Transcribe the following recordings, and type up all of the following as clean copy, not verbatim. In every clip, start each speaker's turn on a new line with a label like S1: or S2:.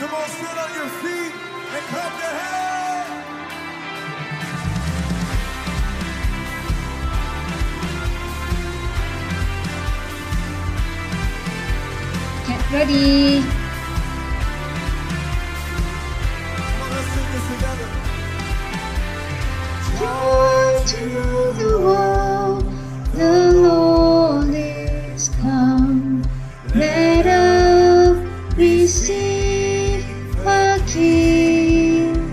S1: Come on, stand on your feet and clap your hands.
S2: Get ready.
S1: Come on, let's sing this together.
S2: Joy to the world, the Lord is come. Let us receive a King.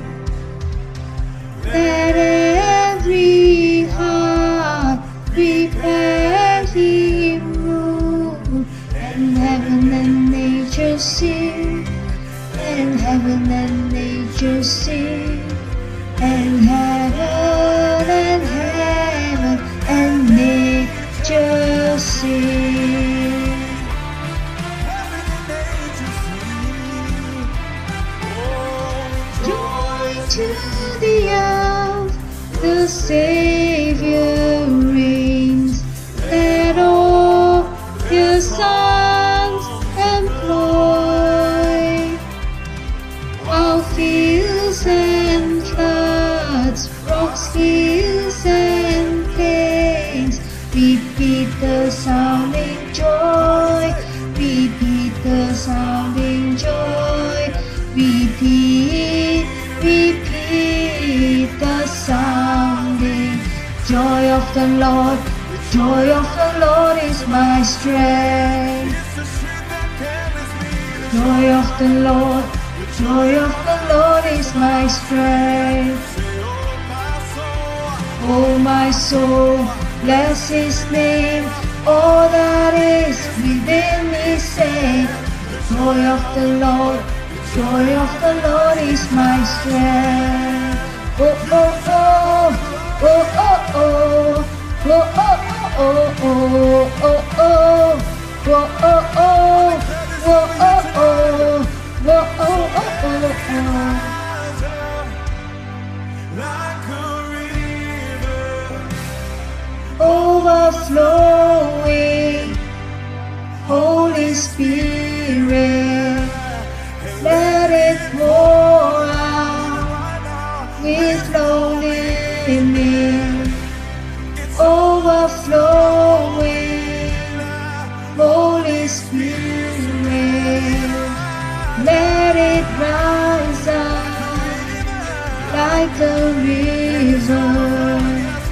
S2: Let every heart prepare Him room, and heaven and nature sing, and heaven and nature sing, and heaven and nature sing.
S1: Heaven and nature sing. Oh,
S2: Joy to the earth, the Savior reigns. Let all your sons employ our fields and floods, rocks, hills and plains. Repeat the sounding joy, repeat the sounding joy, repeat, repeat the sounding joy of the Lord. The joy of the Lord is my strength.
S1: it's the strength that carries me.
S2: Joy of the Lord, the joy of the Lord is my strength.
S1: Say, oh, my soul.
S2: Oh my soul, bless His name. All that is within me say, the joy of the Lord, the joy of the Lord is my strength. Oh oh oh, oh oh oh, oh oh oh oh oh oh oh, oh oh oh, oh oh oh, oh oh oh.
S1: Like a river.
S2: Overflowing, Holy Spirit, let it pour out with no limit. Overflowing, Holy Spirit, let it rise up like a river.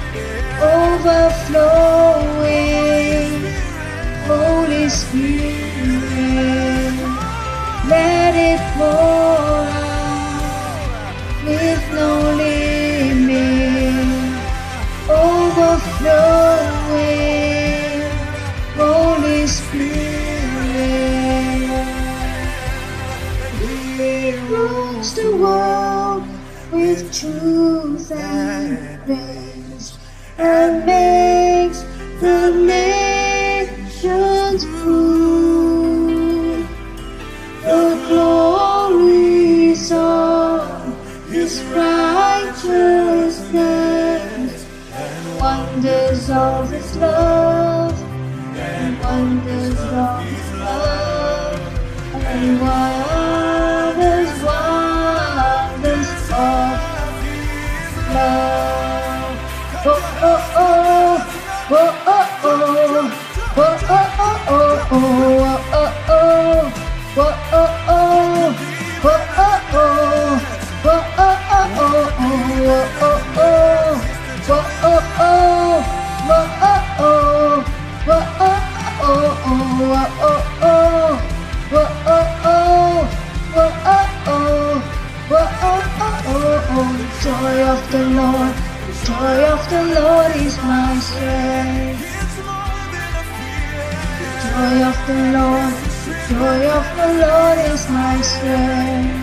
S2: Overflowing, Holy Spirit, let it pour out with no limit. Overflowing, Holy Spirit, He rules the world with truth and grace, and makes the nations prove the glories of His righteousness, and wonders of His love, and wonders of His love, and wonders, wonders of love. Oh oh oh, oh oh oh, oh oh oh oh, oh oh oh, oh oh oh, oh oh joy of the Lord, the joy of the Lord is my strength. Joy of the Lord, the joy of the Lord is my strength.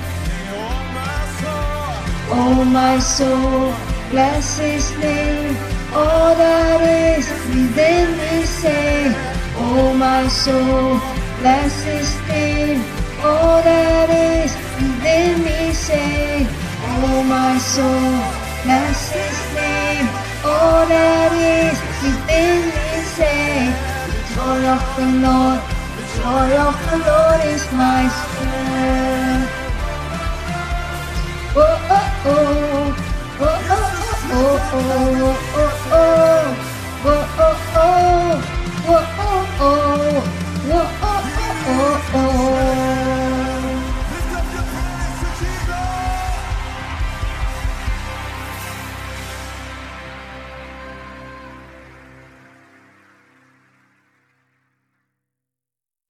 S2: Oh my soul, bless His name. All that is within me say, oh my soul, bless His name. All that is within me say, oh my soul, bless His name. All that is within me say, the joy of the Lord, the joy of the Lord is my strength. Oh,